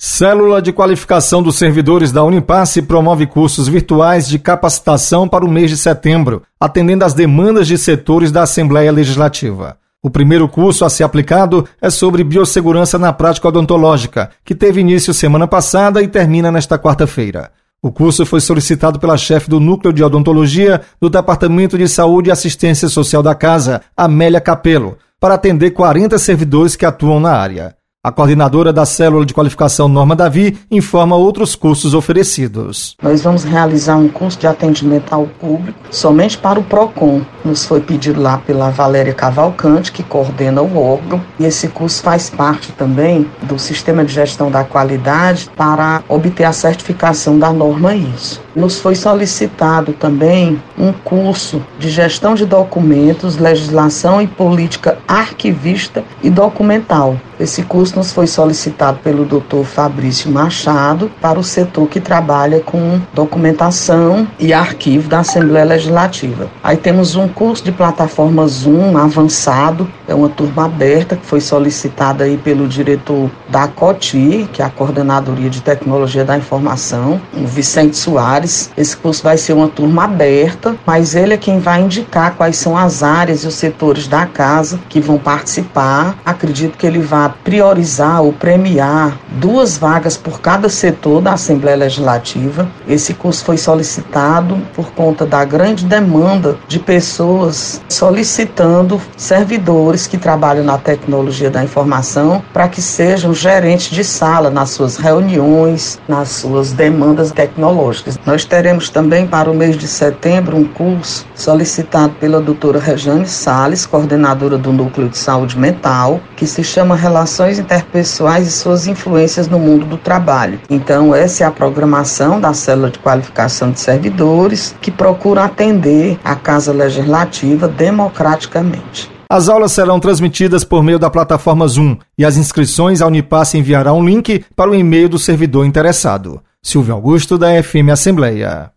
Célula de Qualificação dos Servidores da Unipasse promove cursos virtuais de capacitação para o mês de setembro, atendendo às demandas de setores da Assembleia Legislativa. O primeiro curso a ser aplicado é sobre biossegurança na prática odontológica, que teve início semana passada e termina nesta quarta-feira. O curso foi solicitado pela chefe do Núcleo de Odontologia do Departamento de Saúde e Assistência Social da Casa, Amélia Capello, para atender 40 servidores que atuam na área. A coordenadora da Célula de Qualificação, Norma Davi, informa outros cursos oferecidos. Nós vamos realizar um curso de atendimento ao público somente para o PROCON. Nos foi pedido lá pela Valéria Cavalcante, que coordena o órgão. E esse curso faz parte também do Sistema de Gestão da Qualidade para obter a certificação da norma ISO. Nos foi solicitado também um curso de gestão de documentos, legislação e política arquivista e documental. Esse curso nos foi solicitado pelo Dr. Fabrício Machado para o setor que trabalha com documentação e arquivo da Assembleia Legislativa. Aí temos um curso de plataforma Zoom avançado, é uma turma aberta que foi solicitada aí pelo diretor da COTI, que é a Coordenadoria de Tecnologia da Informação, o Vicente Soares. Esse curso vai ser uma turma aberta, mas ele é quem vai indicar quais são as áreas e os setores da casa que vão participar. Acredito que ele vai priorizar ou premiar 2 vagas por cada setor da Assembleia Legislativa. Esse curso foi solicitado por conta da grande demanda de pessoas solicitando servidores que trabalham na tecnologia da informação para que sejam gerentes de sala nas suas reuniões, nas suas demandas tecnológicas. Nós teremos também para o mês de setembro um curso solicitado pela doutora Rejane Salles, coordenadora do Núcleo de Saúde Mental, que se chama Relações Interpessoais e suas influências no mundo do trabalho. Então, essa é a programação da Célula de Qualificação de Servidores, que procura atender a Casa Legislativa democraticamente. As aulas serão transmitidas por meio da plataforma Zoom e as inscrições a Unipasse enviará um link para o e-mail do servidor interessado. Silvio Augusto, da FM Assembleia.